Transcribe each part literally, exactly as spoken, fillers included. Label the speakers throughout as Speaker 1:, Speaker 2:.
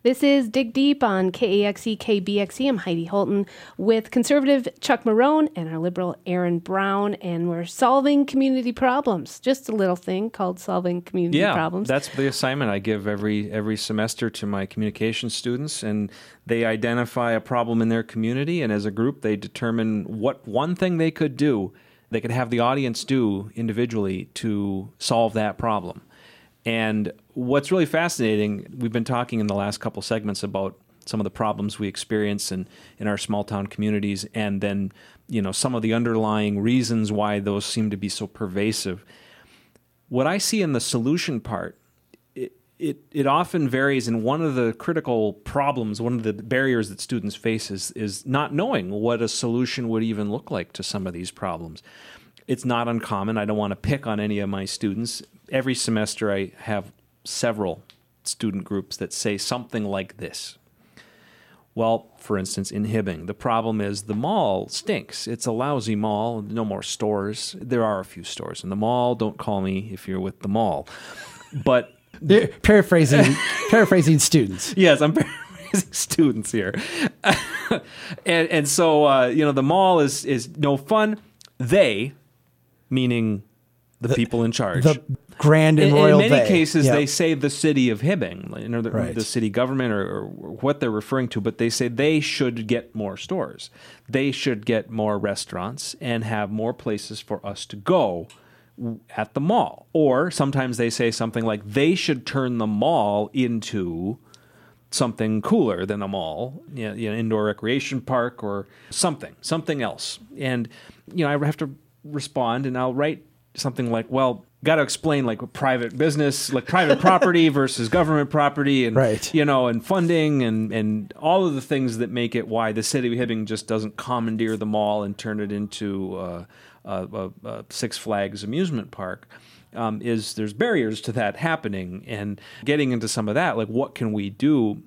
Speaker 1: This is Dig Deep on K A X E K B X E. I'm Heidi Holton with conservative Chuck Marohn and our liberal Aaron Brown, and we're solving community problems. Just a little thing called solving community
Speaker 2: yeah,
Speaker 1: problems.
Speaker 2: That's the assignment I give every every semester to my communication students, and they identify a problem in their community, and as a group they determine what one thing they could do, they could have the audience do individually to solve that problem. And what's really fascinating, we've been talking in the last couple segments about some of the problems we experience in, in our small town communities, and then, you know, some of the underlying reasons why those seem to be so pervasive. What I see in the solution part, it, it, it often varies, and one of the critical problems, one of the barriers that students face is, is not knowing what a solution would even look like to some of these problems. It's not uncommon. I don't want to pick on any of my students. Every semester I have several student groups that say something like this. Well, for instance, in Hibbing, the problem is the mall stinks. It's a lousy mall, no more stores. There are a few stores in the mall. Don't call me if you're with the mall. But
Speaker 3: They're paraphrasing paraphrasing students.
Speaker 2: Yes, I'm paraphrasing students here. and and so uh, you know, the mall is is no fun. They, meaning the, the people in charge.
Speaker 3: The grand and
Speaker 2: in,
Speaker 3: royal
Speaker 2: In many
Speaker 3: they.
Speaker 2: cases,
Speaker 3: Yep.
Speaker 2: they say the city of Hibbing, you know, the,
Speaker 3: Right.
Speaker 2: the city government or, or what they're referring to, but they say they should get more stores. They should get more restaurants and have more places for us to go at the mall. Or sometimes they say something like they should turn the mall into something cooler than a mall, you know, you know, indoor recreation park or something, something else. And, you know, I have to respond and I'll write something like, well, got to explain like private business, like private property versus government property, and
Speaker 3: Right.
Speaker 2: you know, and funding, and and all of the things that make it why the city of Hibbing just doesn't commandeer the mall and turn it into uh, a, a, a Six Flags amusement park. Um, is there's barriers to that happening, and getting into some of that, like what can we do?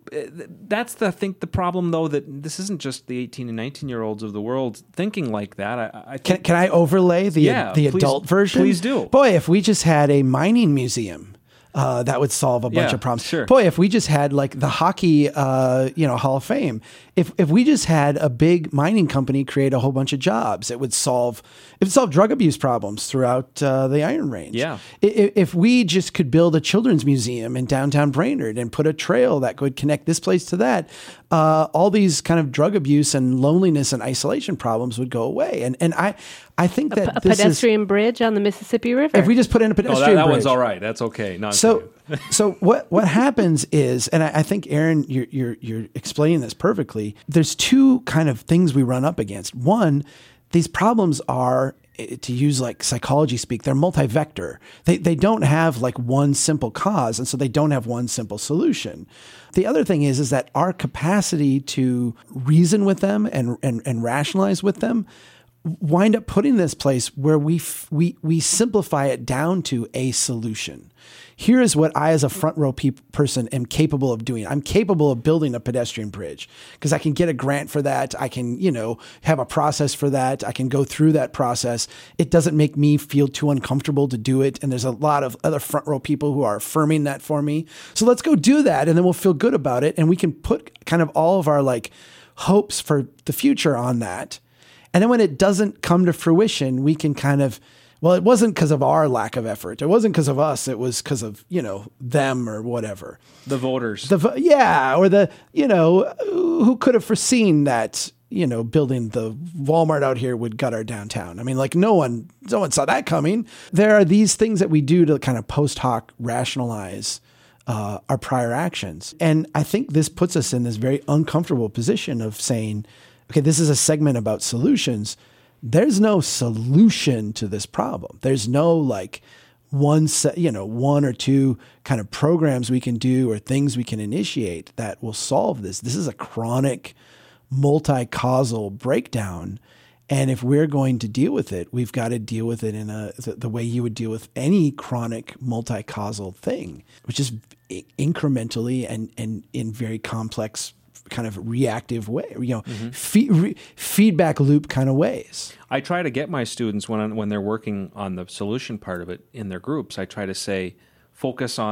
Speaker 2: That's the I think the problem, though, that this isn't just the eighteen and nineteen year olds of the world thinking like that. I, I
Speaker 3: Can,
Speaker 2: think,
Speaker 3: can I overlay the
Speaker 2: Yeah,
Speaker 3: the
Speaker 2: please-
Speaker 3: adult version?
Speaker 2: please do.
Speaker 3: Boy, if we just had a mining museum, uh, that would solve a bunch
Speaker 2: Yeah,
Speaker 3: of problems.
Speaker 2: sure.
Speaker 3: Boy, if we just had like the hockey, uh, you know, Hall of Fame. If if we just had a big mining company create a whole bunch of jobs, it would solve it would solve drug abuse problems throughout uh, the Iron Range.
Speaker 2: Yeah.
Speaker 3: If, if we just could build a children's museum in downtown Brainerd and put a trail that could connect this place to that, uh, all these kind of drug abuse and loneliness and isolation problems would go away. And and I I think that
Speaker 1: a
Speaker 3: this
Speaker 1: pedestrian bridge on the Mississippi River.
Speaker 3: is if we just put in a
Speaker 2: oh, that,
Speaker 3: pedestrian
Speaker 2: that
Speaker 3: bridge.
Speaker 2: one's all right. That's okay. No, I'm
Speaker 3: So,
Speaker 2: kidding.
Speaker 3: so what what happens is, and I, I think Aaron, you're you're you're explaining this perfectly. There's two kind of things we run up against. One, these problems are, to use like psychology speak, they're multi-vector. They they don't have like one simple cause, and so they don't have one simple solution. The other thing is is that our capacity to reason with them and and, and rationalize with them wind up putting this place where we f- we we simplify it down to a solution. Here is what I, as a front row pe- person, am capable of doing. I'm capable of building a pedestrian bridge because I can get a grant for that. I can, you know, have a process for that. I can go through that process. It doesn't make me feel too uncomfortable to do it. And there's a lot of other front row people who are affirming that for me. So let's go do that, and then we'll feel good about it. And we can put kind of all of our like hopes for the future on that. And then when it doesn't come to fruition, we can kind of, well, it wasn't because of our lack of effort. It wasn't because of us. It was because of, you know, them or whatever.
Speaker 2: The voters.
Speaker 3: The vo- yeah, or the, you know, who could have foreseen that, you know, building the Walmart out here would gut our downtown. I mean, like no one, no one saw that coming. There are these things that we do to kind of post hoc rationalize uh, our prior actions. And I think this puts us in this very uncomfortable position of saying, okay, this is a segment about solutions. There's no solution to this problem. There's no like one set, you know, one or two kind of programs we can do or things we can initiate that will solve this. This is a chronic, multi-causal breakdown. And if we're going to deal with it, we've got to deal with it in a the, the way you would deal with any chronic, multi-causal thing, which is incrementally and and in very complex kind of reactive way, you know,
Speaker 2: Mm-hmm.
Speaker 3: fe- re- feedback loop kind of ways.
Speaker 2: I try to get my students when when they're working on the solution part of it in their groups, I try to say, focus on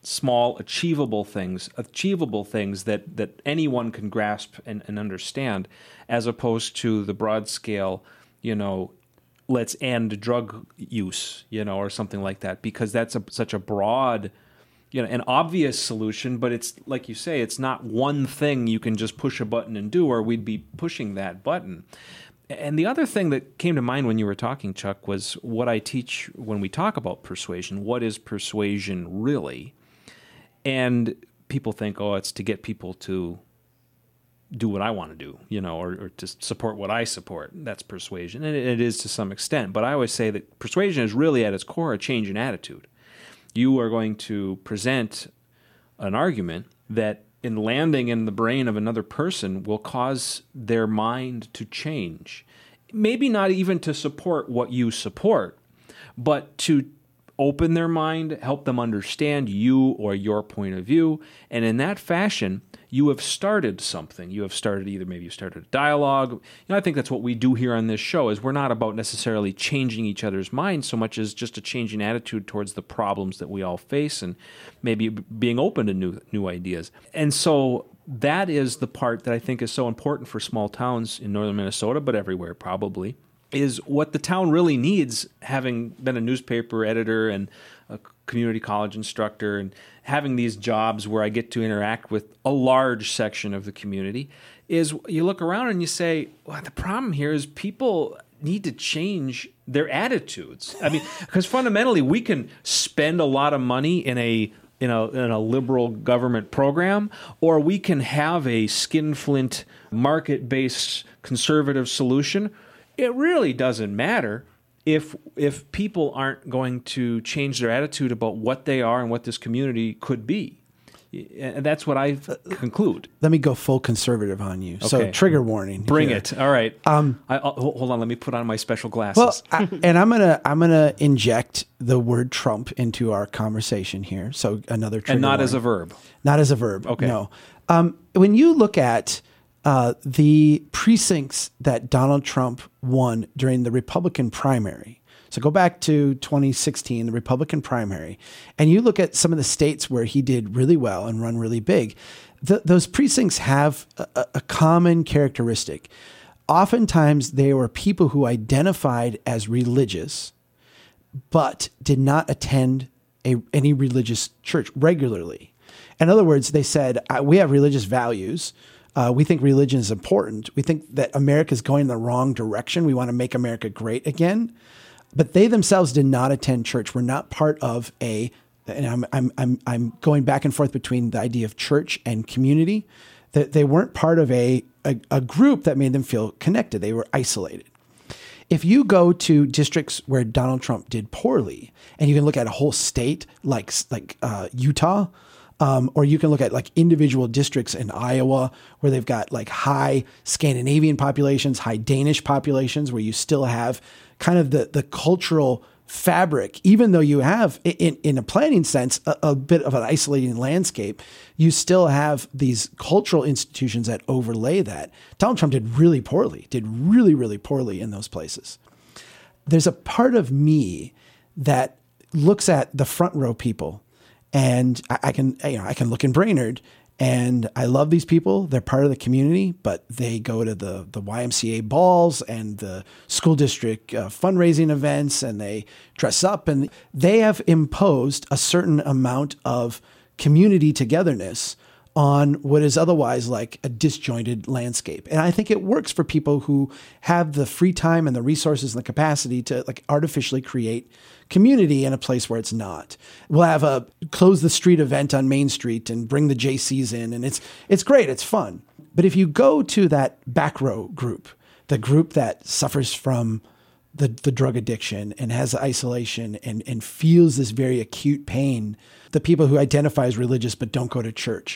Speaker 2: small, achievable things, achievable things that, that anyone can grasp and, and understand, as opposed to the broad scale, you know, let's end drug use, you know, or something like that, because that's a, such a broad, you know, an obvious solution, but it's like you say, it's not one thing you can just push a button and do, or we'd be pushing that button. And the other thing that came to mind when you were talking, Chuck, was what I teach when we talk about persuasion. What is persuasion really? And people think, oh, it's to get people to do what I want to do, you know, or, or to support what I support. That's persuasion. And it, it is to some extent. But I always say that persuasion is really at its core a change in attitude. You are going to present an argument that in landing in the brain of another person will cause their mind to change. Maybe not even to support what you support, but to open their mind, help them understand you or your point of view. And in that fashion, you have started something. You have started either maybe you started a dialogue. You know, I think that's what we do here on this show, is we're not about necessarily changing each other's minds so much as just a changing attitude towards the problems that we all face and maybe being open to new new ideas. And so that is the part that I think is so important for small towns in northern Minnesota, but everywhere probably, is what the town really needs, having been a newspaper editor and a community college instructor and having these jobs where I get to interact with a large section of the community, is you look around and you say, well, the problem here is people need to change their attitudes. I mean, because fundamentally we can spend a lot of money in a in a, in a liberal government program, or we can have a skinflint, market-based conservative solution. It really doesn't matter if if people aren't going to change their attitude about what they are and what this community could be. And that's what I conclude.
Speaker 3: Let me go full conservative on you. Okay. So trigger warning.
Speaker 2: Bring
Speaker 3: here.
Speaker 2: it. All right. Um, I, I'll, hold on. Let me put on my special glasses.
Speaker 3: Well, I, and I'm gonna I'm gonna inject the word Trump into our conversation here. So another trigger
Speaker 2: and not
Speaker 3: warning.
Speaker 2: as a verb.
Speaker 3: Not as a verb.
Speaker 2: Okay.
Speaker 3: No. Um, when you look at uh, the precincts that Donald Trump won during the Republican primary. So go back to twenty sixteen, the Republican primary, and you look at some of the states where he did really well and run really big. The, those precincts have a, a common characteristic. Oftentimes, they were people who identified as religious, but did not attend a, any religious church regularly. In other words, they said, we have religious values. Uh, we think religion is important. We think that America is going in the wrong direction. We want to make America great again. But they themselves did not attend church. We're not part of a, and I'm I'm I'm I'm going back and forth between the idea of church and community. That they weren't part of a, a a group that made them feel connected. They were isolated. If you go to districts where Donald Trump did poorly, and you can look at a whole state like like uh, Utah, um, or you can look at like individual districts in Iowa where they've got like high Scandinavian populations, high Danish populations, where you still have kind of the, the cultural fabric, even though you have, in, in a planning sense, a, a bit of an isolating landscape, you still have these cultural institutions that overlay that. Donald Trump did really poorly, did really, really poorly in those places. There's a part of me that looks at the front row people, and I, I can, you know, I can look in Brainerd, and I love these people. They're part of the community, but they go to the, the Y M C A balls and the school district uh, fundraising events, and they dress up, and they have imposed a certain amount of community togetherness on what is otherwise like a disjointed landscape. And I think it works for people who have the free time and the resources and the capacity to like artificially create community in a place where it's not. We'll have a close the street event on Main Street and bring the J Cs in, and it's it's great, it's fun. But if you go to that back row group, the group that suffers from the, the drug addiction and has isolation and, and feels this very acute pain, the people who identify as religious but don't go to church,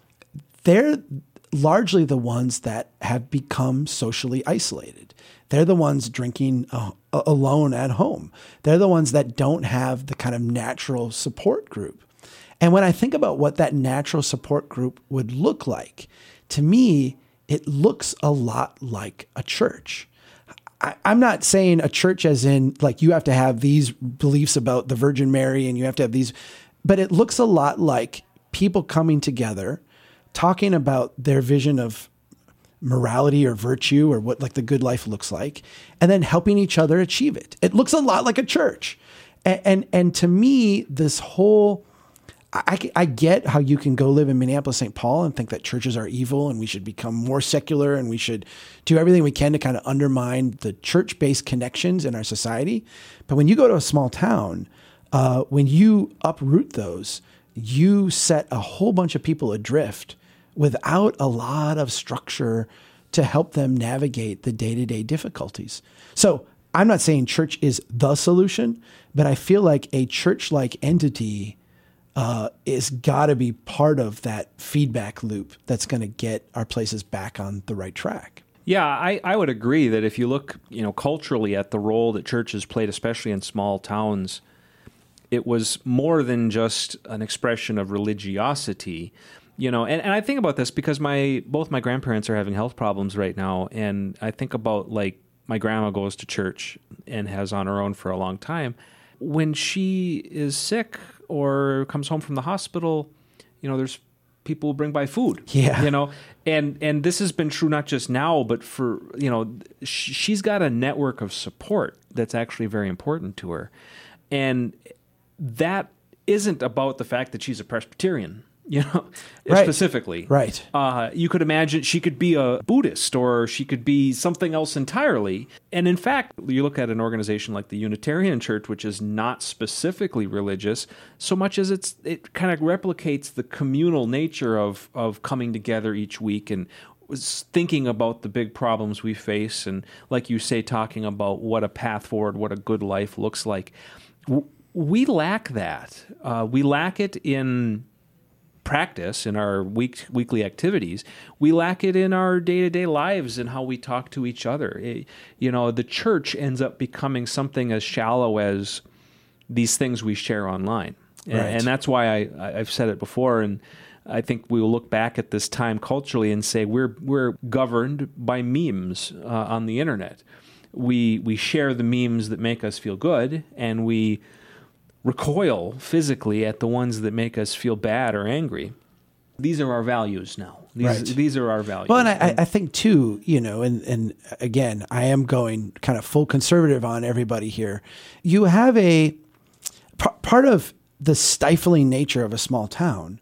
Speaker 3: they're largely the ones that have become socially isolated. They're the ones drinking uh, alone at home. They're the ones that don't have the kind of natural support group. And when I think about what that natural support group would look like, to me, it looks a lot like a church. I, I'm not saying a church as in like you have to have these beliefs about the Virgin Mary and you have to have these. but it looks a lot like people coming together, talking about their vision of morality or virtue or what like the good life looks like, and then helping each other achieve it. It looks a lot like a church. And and, and to me, this whole, I, I get how you can go live in Minneapolis, Saint Paul and think that churches are evil and we should become more secular and we should do everything we can to kind of undermine the church-based connections in our society. But when you go to a small town, uh, when you uproot those, you set a whole bunch of people adrift without a lot of structure to help them navigate the day-to-day difficulties. So I'm not saying church is the solution, but I feel like a church-like entity uh, is got to be part of that feedback loop that's going to get our places back on the right track.
Speaker 2: Yeah, I, I would agree that if you look, you know, culturally at the role that churches played, especially in small towns, it was more than just an expression of religiosity. You know, and, and I think about this because my both my grandparents are having health problems right now, and I think about, like, my grandma goes to church and has on her own for a long time. When she is sick or comes home from the hospital, you know, there's people who bring by food.
Speaker 3: Yeah.
Speaker 2: You know, and and this has been true not just now, but for, you know, sh- she's got a network of support that's actually very important to her. And that isn't about the fact that she's a Presbyterian, you know,
Speaker 3: right.
Speaker 2: specifically.
Speaker 3: Right.
Speaker 2: Uh, you could imagine she could be a Buddhist or she could be something else entirely. And in fact, you look at an organization like the Unitarian Church, which is not specifically religious, so much as it's it kind of replicates the communal nature of, of coming together each week and thinking about the big problems we face. And like you say, talking about what a path forward, what a good life looks like. We lack that. Uh, we lack it in practice, in our week, weekly activities. We lack it in our day-to-day lives and how we talk to each other. It, you know, the church ends up becoming something as shallow as these things we share online.
Speaker 3: Right.
Speaker 2: And, and that's why I, I've said it before, and I think we will look back at this time culturally and say we're we're governed by memes uh, on the internet. We we share the memes that make us feel good, and we recoil physically at the ones that make us feel bad or angry. These are our values now. These,
Speaker 3: right.
Speaker 2: these are our values.
Speaker 3: Well, and I, I think too, you know, and, and again, I am going kind of full conservative on everybody here. You have a p- part of the stifling nature of a small town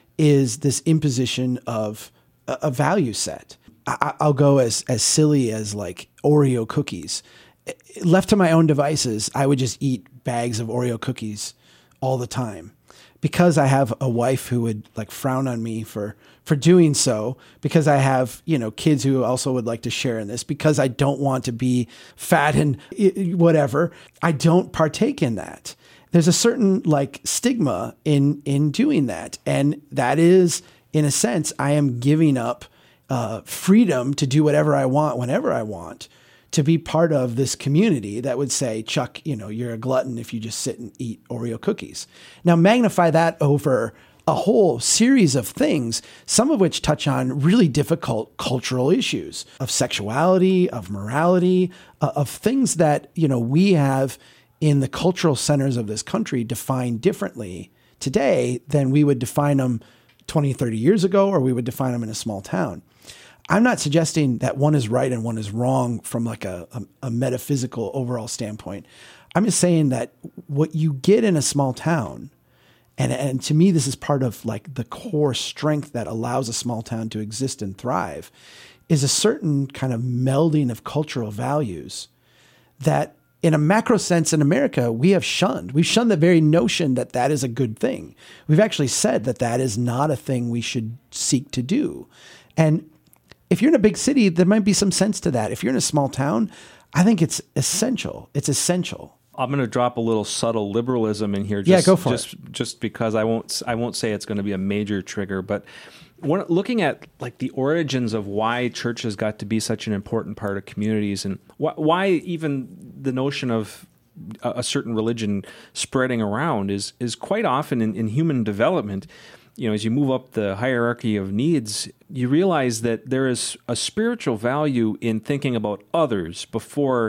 Speaker 3: is this imposition of a, a value set. I, I'll go as, as silly as like Oreo cookies. Left to my own devices, I would just eat bags of Oreo cookies all the time because I have a wife who would like frown on me for, for doing so, because I have, you know, kids who also would like to share in this, because I don't want to be fat and whatever. I don't partake in that. There's a certain like stigma in, in doing that. And that is, in a sense, I am giving up uh, freedom to do whatever I want, whenever I want, to be part of this community that would say, Chuck, you know, you're a glutton if you just sit and eat Oreo cookies. Now magnify that over a whole series of things, some of which touch on really difficult cultural issues of sexuality, of morality, uh, of things that, you know, we have in the cultural centers of this country defined differently today than we would define them twenty, thirty years ago, or we would define them in a small town. I'm not suggesting that one is right and one is wrong from like a, a, a metaphysical overall standpoint. I'm just saying that what you get in a small town, and, and to me, this is part of like the core strength that allows a small town to exist and thrive, is a certain kind of melding of cultural values that in a macro sense in America, we have shunned. We've shunned the very notion that that is a good thing. We've actually said that that is not a thing we should seek to do. And if you're in a big city, there might be some sense to that. If you're in a small town, I think it's essential. It's essential.
Speaker 2: I'm going to drop a little subtle liberalism in here. Just,
Speaker 3: yeah, go for
Speaker 2: just,
Speaker 3: it.
Speaker 2: Just because I won't, I won't say it's going to be a major trigger, but when, looking at like the origins of why churches got to be such an important part of communities, and wh- why even the notion of a, a certain religion spreading around is is quite often in, in human development. You know, as you move up the hierarchy of needs, you realize that there is a spiritual value in thinking about others before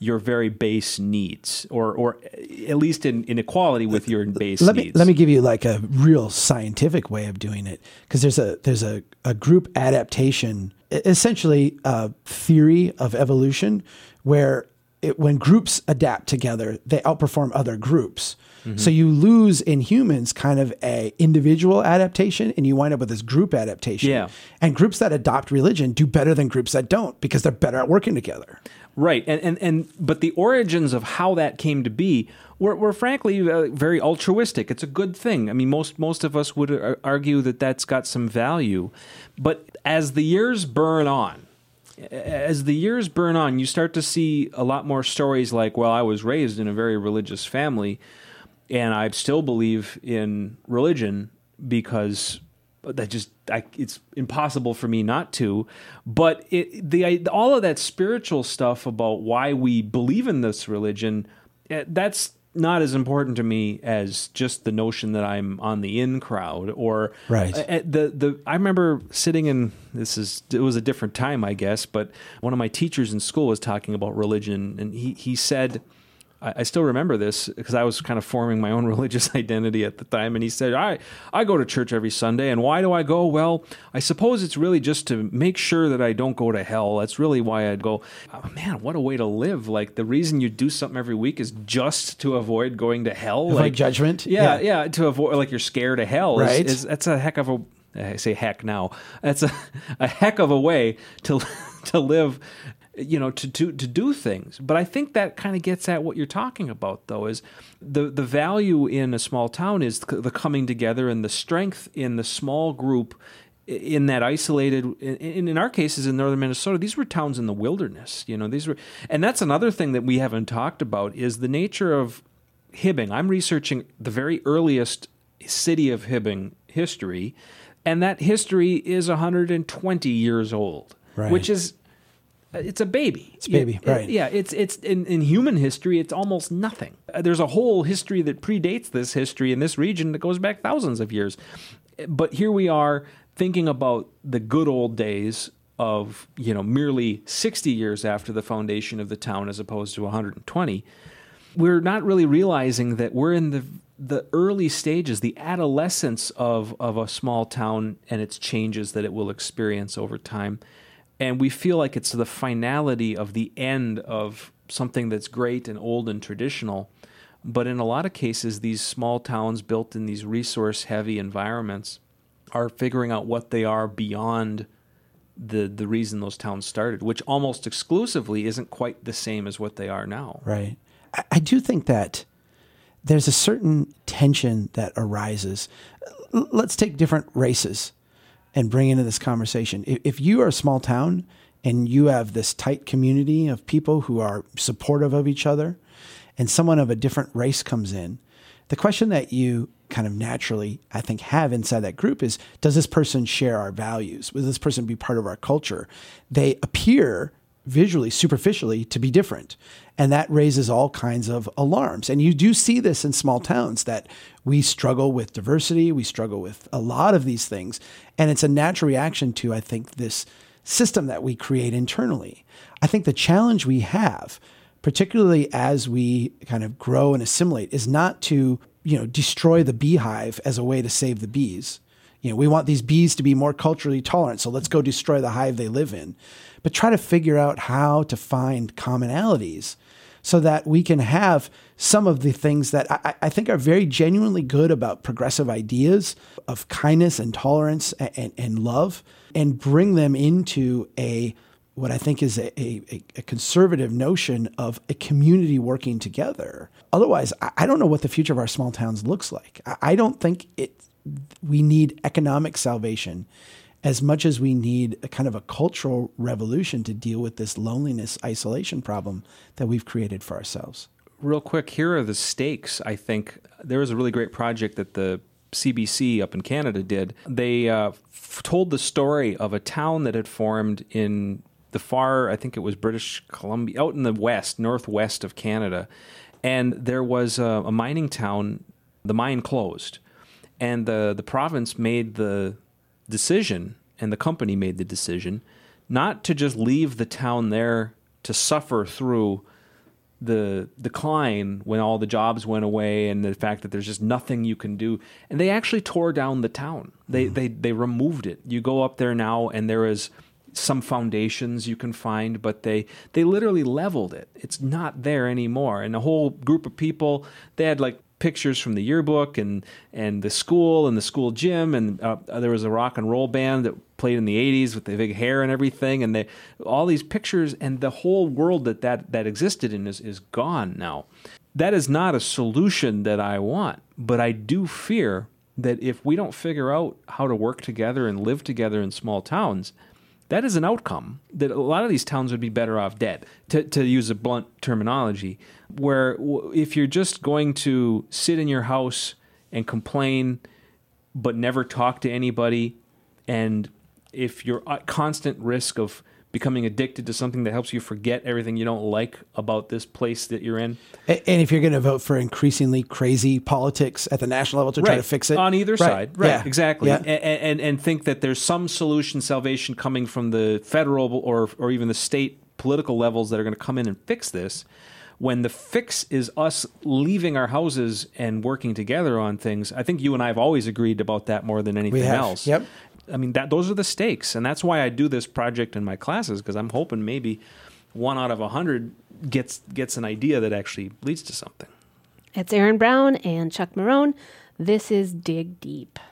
Speaker 2: your very base needs, or or at least in, in equality with your base
Speaker 3: let
Speaker 2: needs.
Speaker 3: Me, let me give you like a real scientific way of doing it, because there's a there's a, a group adaptation, essentially a theory of evolution, where it, when groups adapt together, they outperform other groups. Mm-hmm. So you lose in humans kind of a individual adaptation, and you wind up with this group adaptation.
Speaker 2: Yeah.
Speaker 3: And groups that adopt religion do better than groups that don't, because they're better at working together.
Speaker 2: Right. And, and, and but the origins of how that came to be were, were frankly uh, very altruistic. It's a good thing. I mean, most most of us would uh, argue that that's got some value. But as the years burn on, as the years burn on, you start to see a lot more stories like, well, I was raised in a very religious family, and I still believe in religion because that just I, it's impossible for me not to. But it, the all of that spiritual stuff about why we believe in this religion, that's not as important to me as just the notion that I'm on the in crowd, or
Speaker 3: right.
Speaker 2: Uh, the the. I remember sitting in this is it was a different time, I guess, but one of my teachers in school was talking about religion, and he he said, I still remember this because I was kind of forming my own religious identity at the time. And he said, I, I go to church every Sunday. And why do I go? Well, I suppose it's really just to make sure that I don't go to hell. That's really why I'd go. Oh, man, what a way to live. Like, the reason you do something every week is just to avoid going to hell.
Speaker 3: Avoid
Speaker 2: like
Speaker 3: judgment?
Speaker 2: Yeah, yeah, yeah, to avoid, like, you're scared of hell.
Speaker 3: Right.
Speaker 2: Is, is, that's a heck of a, I say heck now. That's a, a heck of a way to to live, you know, to, to, to do things. But I think that kind of gets at what you're talking about, though, is the, the value in a small town is the coming together and the strength in the small group in that isolated, in, in our cases in northern Minnesota, these were towns in the wilderness, you know, these were, and that's another thing that we haven't talked about is the nature of Hibbing. I'm researching the very earliest city of Hibbing history, and that history is one hundred twenty years old,
Speaker 3: right.
Speaker 2: which is, it's a baby.
Speaker 3: It's a baby,
Speaker 2: it,
Speaker 3: right.
Speaker 2: It, yeah, it's it's in, in human history, it's almost nothing. Uh, there's a whole history that predates this history in this region that goes back thousands of years. But here we are thinking about the good old days of, you know, merely sixty years after the foundation of the town as opposed to one hundred twenty. We're not really realizing that we're in the the early stages, the adolescence of, of a small town and its changes that it will experience over time. And we feel like it's the finality of the end of something that's great and old and traditional. But in a lot of cases, these small towns built in these resource-heavy environments are figuring out what they are beyond the the reason those towns started, which almost exclusively isn't quite the same as what they are now.
Speaker 3: Right. I, I do think that there's a certain tension that arises. L- let's take different races and bring into this conversation. If, if you are a small town and you have this tight community of people who are supportive of each other, and someone of a different race comes in, the question that you kind of naturally, I think, have inside that group is, does this person share our values? Will this person be part of our culture? They appear visually, superficially, to be different. And that raises all kinds of alarms. And you do see this in small towns, that we struggle with diversity, we struggle with a lot of these things. And it's a natural reaction to, I think, this system that we create internally. I think the challenge we have, particularly as we kind of grow and assimilate, is not to, you know, destroy the beehive as a way to save the bees. You know, we want these bees to be more culturally tolerant, so let's go destroy the hive they live in. But try to figure out how to find commonalities so that we can have some of the things that I, I think are very genuinely good about progressive ideas of kindness and tolerance and, and, and love, and bring them into a what I think is a, a, a conservative notion of a community working together. Otherwise, I, I don't know what the future of our small towns looks like. I, I don't think it. We need economic salvation as much as we need a kind of a cultural revolution to deal with this loneliness, isolation problem that we've created for ourselves.
Speaker 2: Real quick, here are the stakes, I think. There was a really great project that the C B C up in Canada did. They uh, f- told the story of a town that had formed in the far, I think it was British Columbia, out in the west, northwest of Canada. And there was a, a mining town, the mine closed. And the, the province made the decision, and the company made the decision, not to just leave the town there to suffer through the decline when all the jobs went away and the fact that there's just nothing you can do. And they actually tore down the town. They mm. they they removed it. You go up there now and there is some foundations you can find, but they they literally leveled it. It's not there anymore. And a whole group of people, they had like pictures from the yearbook and and the school and the school gym, and uh, there was a rock and roll band that played in the eighties with the big hair and everything, and they all these pictures, and the whole world that that, that existed in is, is gone now. That is not a solution that I want, but I do fear that if we don't figure out how to work together and live together in small towns, that is an outcome that a lot of these towns would be better off dead, to, to use a blunt terminology, where if you're just going to sit in your house and complain but never talk to anybody, and if you're at constant risk of becoming addicted to something that helps you forget everything you don't like about this place that you're in.
Speaker 3: And if you're going to vote for increasingly crazy politics at the national level to try
Speaker 2: right.
Speaker 3: to fix it.
Speaker 2: On either
Speaker 3: right.
Speaker 2: side. Right,
Speaker 3: yeah.
Speaker 2: exactly.
Speaker 3: Yeah.
Speaker 2: And, and, and think that there's some solution, salvation coming from the federal or, or even the state political levels that are going to come in and fix this, when the fix is us leaving our houses and working together on things. I think you and I have always agreed about that more than anything
Speaker 3: we have.
Speaker 2: else.
Speaker 3: Yep.
Speaker 2: I mean, that those are the stakes, and that's why I do this project in my classes, because I'm hoping maybe one out of a hundred gets gets an idea that actually leads to something.
Speaker 1: It's Aaron Brown and Chuck Marohn. This is Dig Deep.